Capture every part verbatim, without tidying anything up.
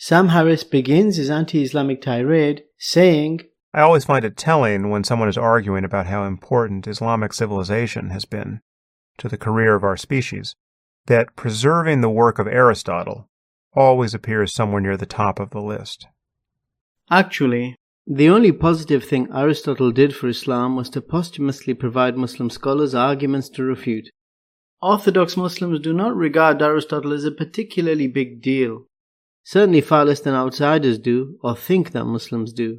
Sam Harris begins his anti-Islamic tirade saying, I always find it telling when someone is arguing about how important Islamic civilization has been to the career of our species, that preserving the work of Aristotle always appears somewhere near the top of the list. Actually, the only positive thing Aristotle did for Islam was to posthumously provide Muslim scholars arguments to refute. Orthodox Muslims do not regard Aristotle as a particularly big deal, certainly far less than outsiders do or think that Muslims do.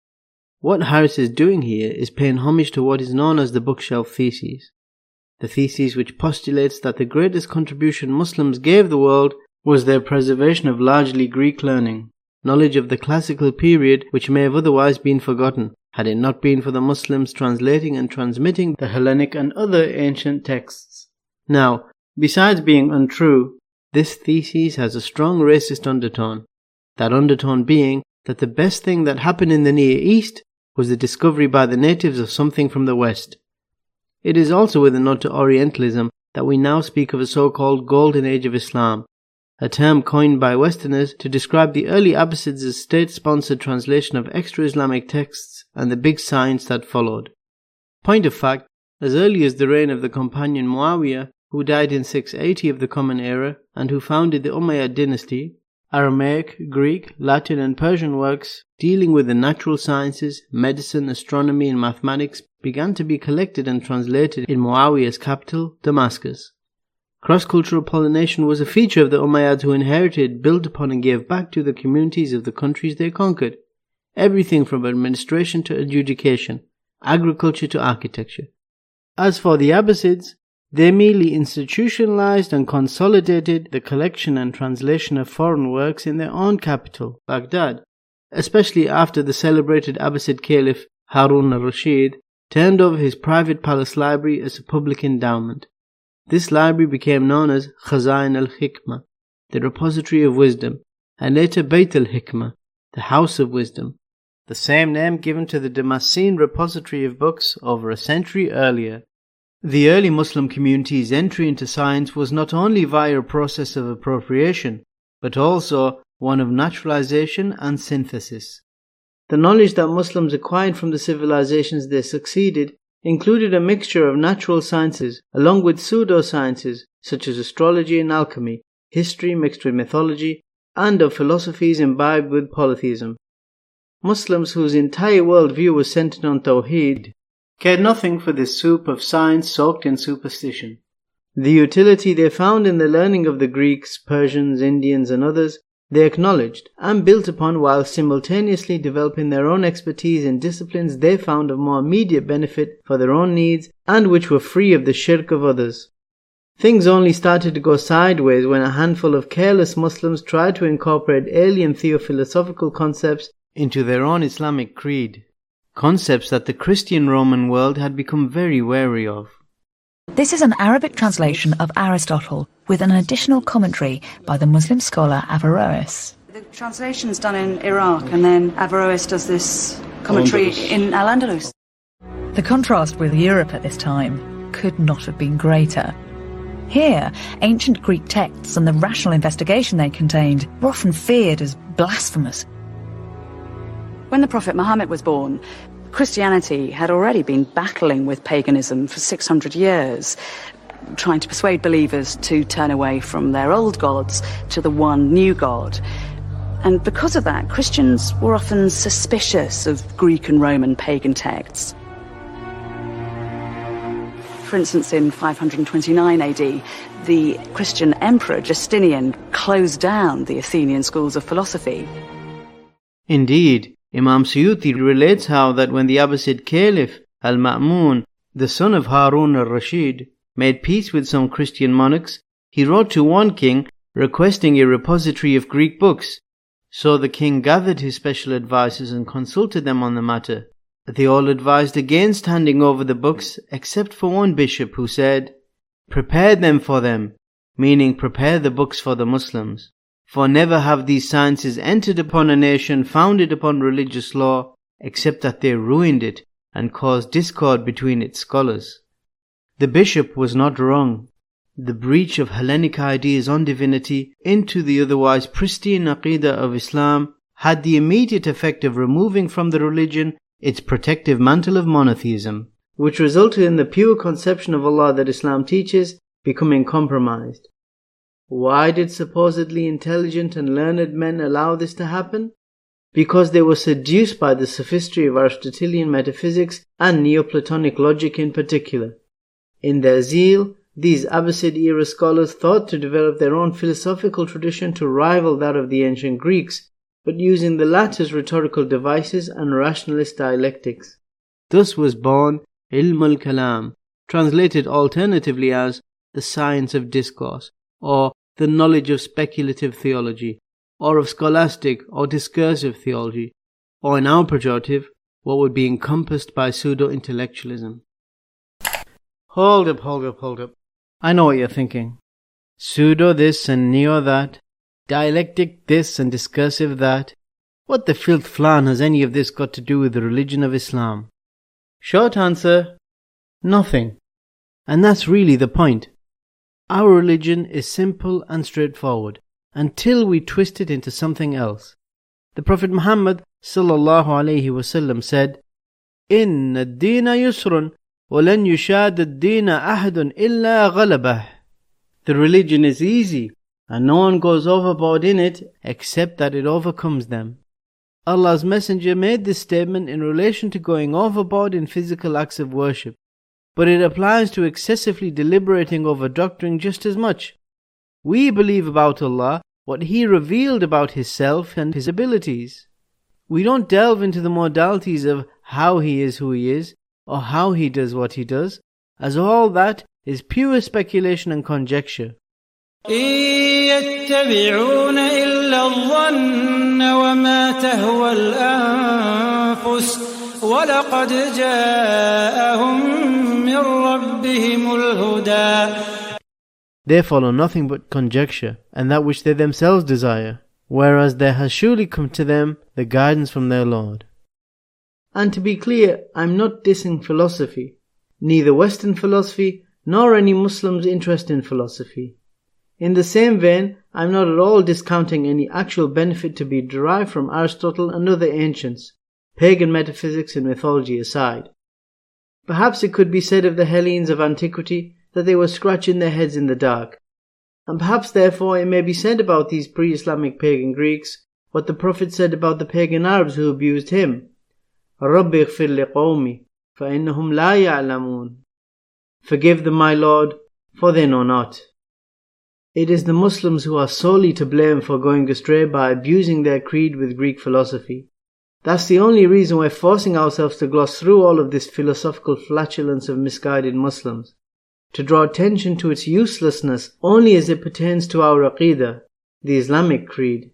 What Harris is doing here is paying homage to what is known as the bookshelf thesis, the thesis which postulates that the greatest contribution Muslims gave the world was their preservation of largely Greek learning, knowledge of the classical period which may have otherwise been forgotten, had it not been for the Muslims translating and transmitting the Hellenic and other ancient texts. Now, besides being untrue, this thesis has a strong racist undertone, that undertone being that the best thing that happened in the Near East was the discovery by the natives of something from the West. It is also with a nod to Orientalism that we now speak of a so-called Golden Age of Islam, a term coined by Westerners to describe the early Abbasids' state-sponsored translation of extra-Islamic texts and the big science that followed. Point of fact, as early as the reign of the companion Muawiyah, who died in six eighty of the Common Era and who founded the Umayyad dynasty, Aramaic, Greek, Latin and Persian works dealing with the natural sciences, medicine, astronomy and mathematics began to be collected and translated in Muawiyah's capital, Damascus. Cross-cultural pollination was a feature of the Umayyads who inherited, built upon and gave back to the communities of the countries they conquered. Everything from administration to adjudication, agriculture to architecture. As for the Abbasids, they merely institutionalized and consolidated the collection and translation of foreign works in their own capital, Baghdad, especially after the celebrated Abbasid Caliph Harun al-Rashid turned over his private palace library as a public endowment. This library became known as Khazain al-Hikmah, the repository of wisdom, and later Bayt al-Hikmah, the house of wisdom, the same name given to the Damascene repository of books over a century earlier. The early Muslim community's entry into science was not only via a process of appropriation, but also one of naturalization and synthesis. The knowledge that Muslims acquired from the civilizations they succeeded included a mixture of natural sciences along with pseudosciences such as astrology and alchemy, history mixed with mythology, and of philosophies imbibed with polytheism. Muslims whose entire worldview was centered on Tawheed cared nothing for this soup of science soaked in superstition. The utility they found in the learning of the Greeks, Persians, Indians and others, they acknowledged and built upon while simultaneously developing their own expertise in disciplines they found of more immediate benefit for their own needs and which were free of the shirk of others. Things only started to go sideways when a handful of careless Muslims tried to incorporate alien theophilosophical concepts into their own Islamic creed. Concepts that the Christian Roman world had become very wary of. This is an Arabic translation of Aristotle with an additional commentary by the Muslim scholar Averroes. The translation's done in Iraq and then Averroes does this commentary Al-Andalus. in Al-Andalus. The contrast with Europe at this time could not have been greater. Here, ancient Greek texts and the rational investigation they contained were often feared as blasphemous. When the Prophet Muhammad was born, Christianity had already been battling with paganism for six hundred years, trying to persuade believers to turn away from their old gods to the one new God. And because of that, Christians were often suspicious of Greek and Roman pagan texts. For instance, in five hundred twenty-nine A D, the Christian emperor Justinian closed down the Athenian schools of philosophy. Indeed, Imam Suyuti relates how that when the Abbasid Caliph Al-Ma'mun, the son of Harun al-Rashid, made peace with some Christian monarchs, he wrote to one king requesting a repository of Greek books. So the king gathered his special advisors and consulted them on the matter. They all advised against handing over the books except for one bishop who said, "Prepare them for them," meaning prepare the books for the Muslims. For never have these sciences entered upon a nation founded upon religious law, except that they ruined it and caused discord between its scholars. The bishop was not wrong. the breach of Hellenic ideas on divinity into the otherwise pristine Aqidah of Islam had the immediate effect of removing from the religion its protective mantle of monotheism, which resulted in the pure conception of Allah that Islam teaches becoming compromised. Why did supposedly intelligent and learned men allow this to happen? Because they were seduced by the sophistry of Aristotelian metaphysics and Neoplatonic logic in particular. In their zeal, these Abbasid-era scholars thought to develop their own philosophical tradition to rival that of the ancient Greeks, but using the latter's rhetorical devices and rationalist dialectics. Thus was born Ilm al-Kalam, translated alternatively as the science of discourse, or the knowledge of speculative theology, or of scholastic or discursive theology, or in our pejorative, what would be encompassed by pseudo-intellectualism. Hold up, hold up, hold up. I know what you're thinking. Pseudo this and neo that, dialectic this and discursive that. What the filth flan has any of this got to do with the religion of Islam? Short answer, nothing. And that's really the point. Our religion is simple and straightforward, until we twist it into something else. The Prophet Muhammad sallallahu alaihi wasallam said, "Inna ad-deena yusrun, وَلَنْ يُشَادَ الدِّينَ أَحَدٌ إِلَّا غَلَبَهُ." The religion is easy, and no one goes overboard in it except that it overcomes them. Allah's Messenger made this statement in relation to going overboard in physical acts of worship, but it applies to excessively deliberating over doctrine just as much. We believe about Allah what He revealed about His self and His abilities. We don't delve into the modalities of how He is who He is, or how He does what He does, as all that is pure speculation and conjecture. إِن يَتَّبِعُونَ إِلَّا الظَّنَّ وَمَا تَهْوَى الْأَنفُسُ وَلَقَدْ جَاءَهُم مِّن رَّبِّهِمُ الْهُدَى. They follow nothing but conjecture and that which they themselves desire, whereas there has surely come to them the guidance from their Lord. And to be clear, I'm not dissing philosophy, neither Western philosophy nor any Muslim's interest in philosophy. In the same vein, I'm not at all discounting any actual benefit to be derived from Aristotle and other ancients, pagan metaphysics and mythology aside. Perhaps it could be said of the Hellenes of antiquity that they were scratching their heads in the dark, and perhaps therefore it may be said about these pre-Islamic pagan Greeks what the Prophet said about the pagan Arabs who abused him. رَبِّ اغْفِرْ لِقَوْمِ فَإِنَّهُمْ لَا يَعْلَمُونَ. Forgive them, my Lord, for they know not. It is the Muslims who are solely to blame for going astray by abusing their creed with Greek philosophy. That's the only reason we're forcing ourselves to gloss through all of this philosophical flatulence of misguided Muslims, to draw attention to its uselessness only as it pertains to our Aqidah, the Islamic creed.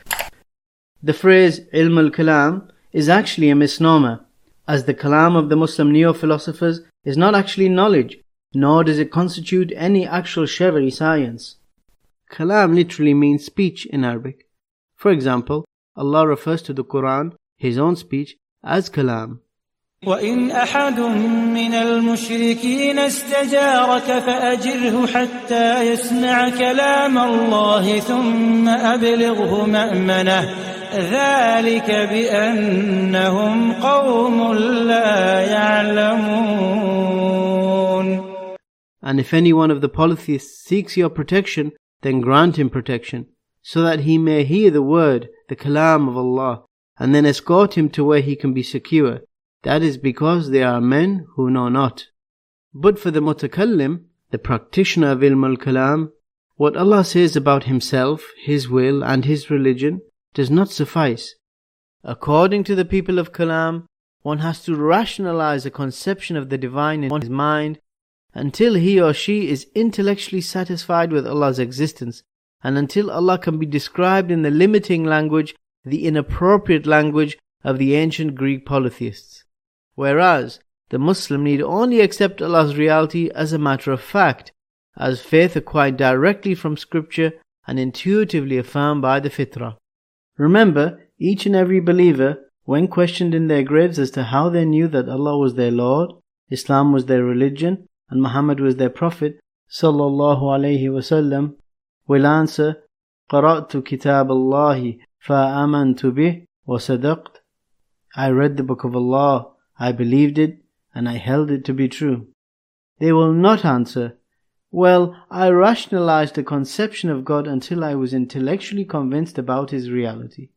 The phrase Ilm al-Kalam is actually a misnomer, as the Kalam of the Muslim neo-philosophers is not actually knowledge, nor does it constitute any actual Shari science. Kalam literally means speech in Arabic. For example, Allah refers to the Quran, His own speech, as Kalam. وَإِنْ أَحَدٌ مِّنَ الْمُشْرِكِينَ اسْتَجَارَكَ فَأَجِرْهُ حَتَّى يَسْمَعَ كَلَامَ اللَّهِ ثُمَّ أَبْلِغْهُ مَأْمَنَهُ ذَلِكَ بِأَنَّهُمْ قَوْمٌ لَا يَعْلَمُونَ. And if any one of the polytheists seeks your protection, then grant him protection, so that he may hear the word, the Kalam of Allah, and then escort him to where he can be secure. That is because they are men who know not. But for the mutakallim, the practitioner of Ilm al-Kalam, what Allah says about Himself, His will and His religion does not suffice. According to the people of Kalam, one has to rationalize a conception of the divine in one's mind until he or she is intellectually satisfied with Allah's existence, and until Allah can be described in the limiting language, the inappropriate language of the ancient Greek polytheists. Whereas, the Muslim need only accept Allah's reality as a matter of fact, as faith acquired directly from scripture and intuitively affirmed by the fitrah. Remember, each and every believer, when questioned in their graves as to how they knew that Allah was their Lord, Islam was their religion, and Muhammad was their Prophet, sallallahu alayhi wasallam will answer, قرأت كتاب الله فآمنت به وصدقت. I read the book of Allah, I believed it, and I held it to be true. They will not answer, well, I rationalized the conception of God until I was intellectually convinced about His reality.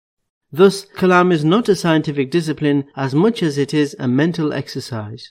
Thus, Kalam is not a scientific discipline as much as it is a mental exercise.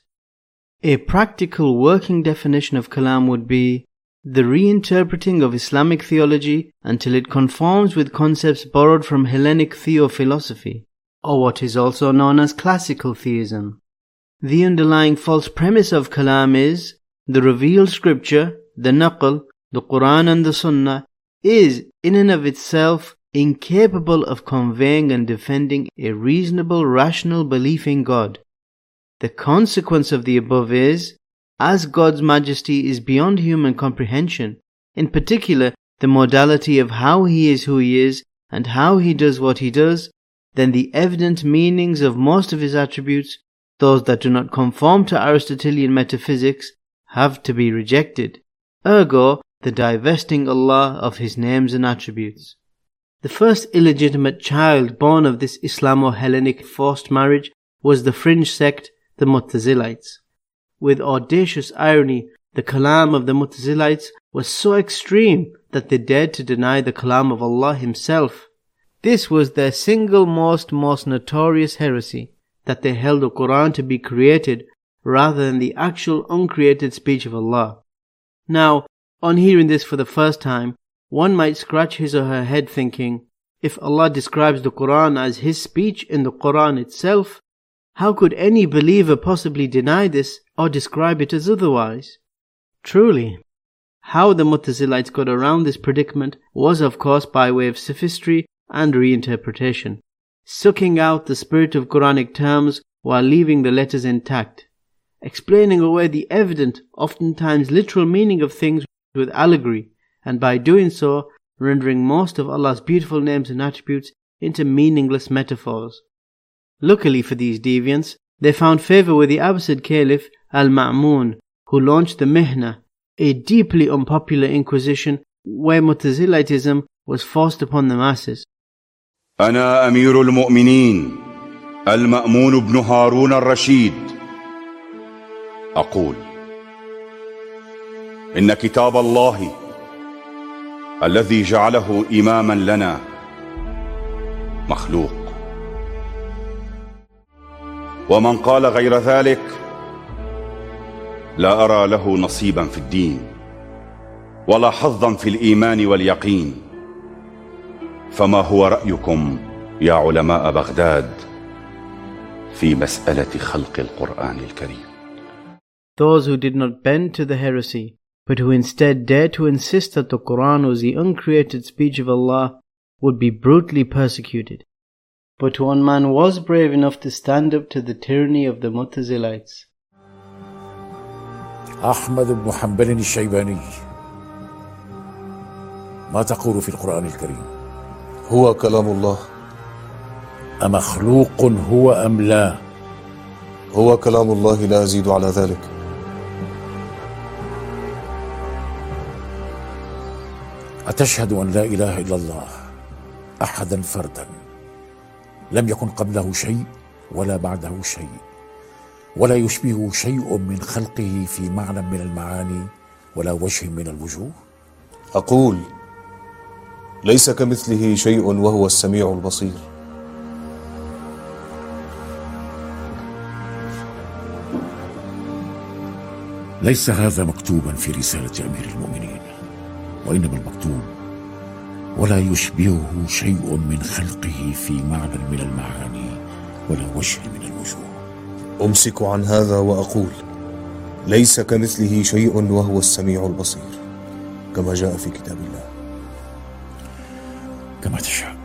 A practical working definition of Kalam would be the reinterpreting of Islamic theology until it conforms with concepts borrowed from Hellenic theophilosophy, or what is also known as classical theism. The underlying false premise of Kalam is the revealed scripture, the Naql, the Quran and the Sunnah, is in and of itself incapable of conveying and defending a reasonable, rational belief in God. The consequence of the above is, as God's majesty is beyond human comprehension, in particular the modality of how He is who He is and how He does what He does, then the evident meanings of most of His attributes, those that do not conform to Aristotelian metaphysics, have to be rejected. Ergo, the divesting Allah of His names and attributes. The first illegitimate child born of this Islamo-Hellenic forced marriage was the fringe sect, the Mu'tazilites. With audacious irony, the Kalam of the Mu'tazilites was so extreme that they dared to deny the Kalam of Allah Himself. This was their single most, most notorious heresy, that they held the Quran to be created rather than the actual uncreated speech of Allah. Now, on hearing this for the first time, one might scratch his or her head thinking, if Allah describes the Quran as His speech in the Quran itself, how could any believer possibly deny this or describe it as otherwise? Truly, how the Mu'tazilites got around this predicament was of course by way of sophistry and reinterpretation, sucking out the spirit of Quranic terms while leaving the letters intact, explaining away the evident, oftentimes literal meaning of things with allegory, and by doing so, rendering most of Allah's beautiful names and attributes into meaningless metaphors. Luckily for these deviants, they found favour with the Abbasid Caliph Al-Ma'mun, who launched the Mihna, a deeply unpopular inquisition where Mu'tazilitism was forced upon the masses. أنا أمير المؤمنين المأمون بن هارون الرشيد أقول إن كتاب الله الذي جعله إماما لنا مخلوق، ومن قال غير ذلك لا أرى له نصيبا في الدين ولا حظا في الإيمان واليقين. فما هو رأيكم يا علماء بغداد في مسألة خلق القرآن الكريم؟ Those who did not bend to the heresy, but who instead dared to insist that the Quran was the uncreated speech of Allah, would be brutally persecuted. But one man was brave enough to stand up to the tyranny of the Mu'tazilites. أحمد بن حنبل الشيباني، ما تقول في القرآن الكريم؟ هو كلام الله. أمخلوق هو أم لا؟ هو كلام الله لا أزيد على ذلك. أتشهد أن لا إله إلا الله أحدا فردا لم يكن قبله شيء ولا بعده شيء ولا يشبهه شيء من خلقه في معنى من المعاني ولا وجه من الوجوه؟ أقول ليس كمثله شيء وهو السميع البصير. ليس هذا مكتوبا في رسالة أمير المؤمنين، وإنما المكتوب ولا يشبهه شيء من خلقه في معنى من المعاني ولا وجه من الوجوه. أمسك عن هذا وأقول ليس كمثله شيء وهو السميع البصير، كما جاء في كتاب الله. كما تشاء.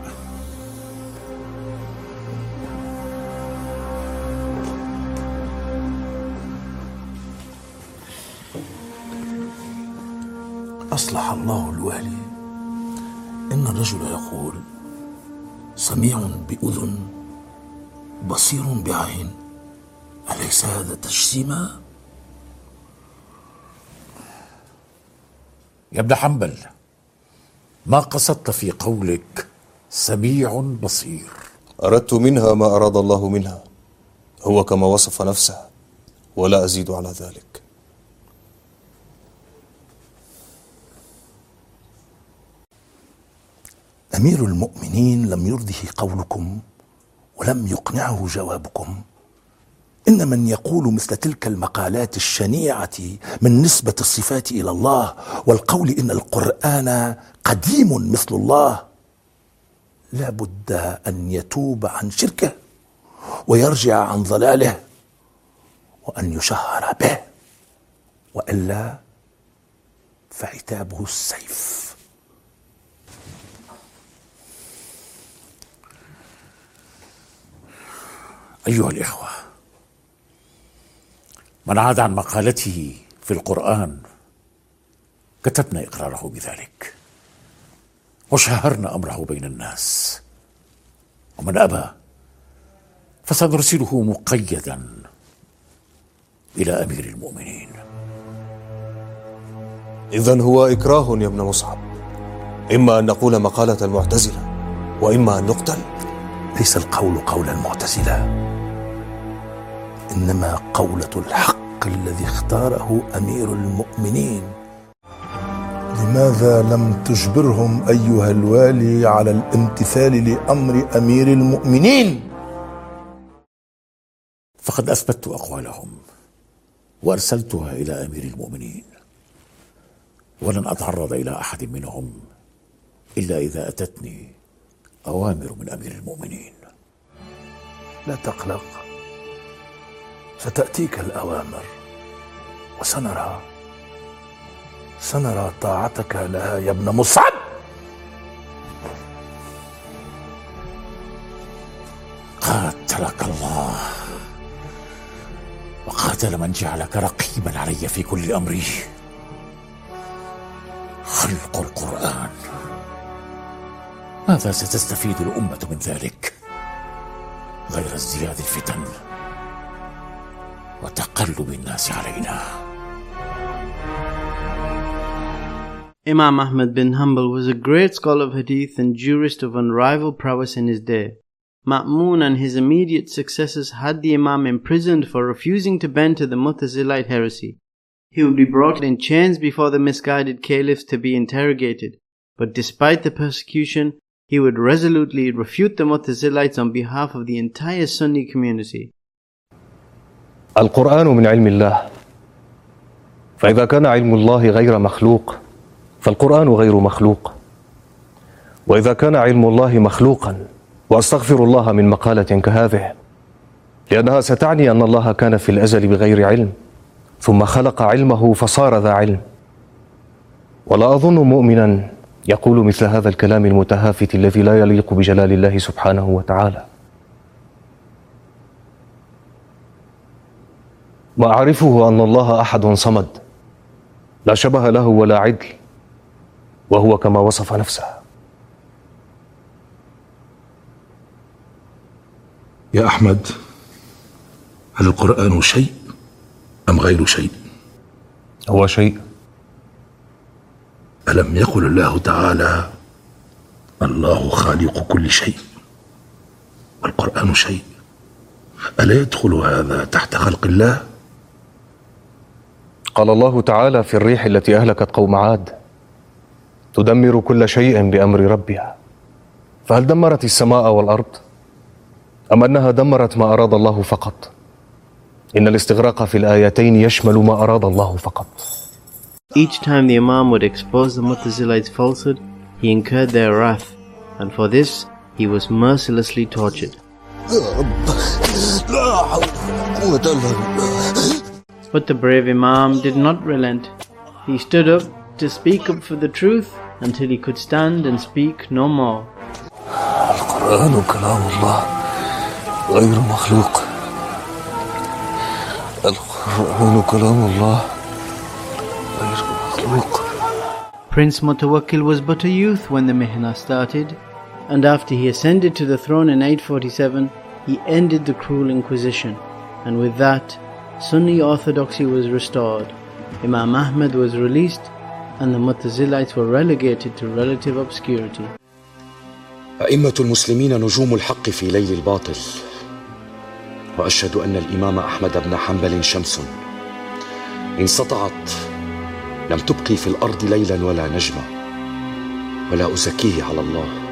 أصلح الله الوالي، إن الرجل يقول سميع بأذن بصير بعين، أليس هذا تجسيما؟ يا ابن حنبل، ما قصدت في قولك سميع بصير؟ أردت منها ما أراد الله منها، هو كما وصف نفسه ولا أزيد على ذلك. أمير المؤمنين لم يرضه قولكم ولم يقنعه جوابكم. إن من يقول مثل تلك المقالات الشنيعة من نسبة الصفات إلى الله والقول إن القرآن قديم مثل الله لا بد أن يتوب عن شركه ويرجع عن ضلاله وأن يشهر به، وإلا فعتابه السيف. أيها الإخوة، من عاد عن مقالته في القرآن كتبنا إقراره بذلك وشهرنا أمره بين الناس، ومن أبى فسنرسله مقيدا إلى أمير المؤمنين. إذن هو إكراه يا ابن مصعب، إما أن نقول مقالة المعتزلة وإما أن نقتل. ليس القول قول المعتزلة، إنما قولة الحق الذي اختاره أمير المؤمنين. لماذا لم تجبرهم أيها الوالي على الامتثال لأمر أمير المؤمنين؟ فقد أثبتت أقوالهم وأرسلتها إلى أمير المؤمنين، ولن أتعرض إلى أحد منهم إلا إذا أتتني أوامر من أمير المؤمنين. لا تقلق، ستأتيك الأوامر وسنرى سنرى طاعتك لها يا ابن مصعب. قاتلك الله وقاتل من جعلك رقيبا علي في كل أمري. خلق القرآن، ماذا ستستفيد الأمة من ذلك غير ازدياد الفتن وتقلب الناس علينا؟ Imam Ahmad bin Hanbal was a great scholar of hadith and jurist of unrivaled prowess in his day. Ma'mun and his immediate successors had the Imam imprisoned for refusing to bend to the Mu'tazilite heresy. He would be brought in chains before the misguided caliphs to be interrogated, but despite the persecution, he would resolutely refute the Mu'tazilites on behalf of the entire Sunni community. القرآن من علم الله، فإذا كان علم الله غير مخلوق فالقرآن غير مخلوق، وإذا كان علم الله مخلوقا وأستغفر الله من مقالة كهذه، لأنها ستعني أن الله كان في الأزل بغير علم ثم خلق علمه فصار ذا علم، ولا أظن مؤمنا يقول مثل هذا الكلام المتهافت الذي لا يليق بجلال الله سبحانه وتعالى. وأعرفه أن الله أحد صمد لا شبه له ولا عدل، وهو كما وصف نفسه. يا أحمد، هل القرآن شيء أم غير شيء؟ هو شيء. ألم يقل الله تعالى الله خالق كل شيء والقرآن شيء؟ ألا يدخل هذا تحت خلق الله؟ قال الله تعالى في الريح التي أهلكت قوم عاد تدمر كل شيء بأمر ربها، فهل دمرت السماء والأرض أم أنها دمرت ما أراد الله فقط؟ إن الاستغراق في الآيتين يشمل ما أراد الله فقط. Each time the Imam would expose the Mu'tazilites' falsehood, he incurred their wrath, and for this he was mercilessly tortured. But the brave Imam did not relent. He stood up to speak up for the truth until he could stand and speak no more. القرآن كلام الله غير مخلوق. القرآن كلام الله غير مخلوق. Prince Mutawakkil was but a youth when the Mihna started, and after he ascended to the throne in eight forty-seven, he ended the cruel inquisition, and with that, Sunni orthodoxy was restored. Imam Ahmad was released, and the Mu'tazilites were relegated to relative obscurity. أئمة المسلمين نجوم الحق في ليل الباطل، وأشهد أن الإمام أحمد بن حنبل شمس إن سطعت لم تبقي في الأرض ليلا ولا نجما، ولا أزكيه على الله.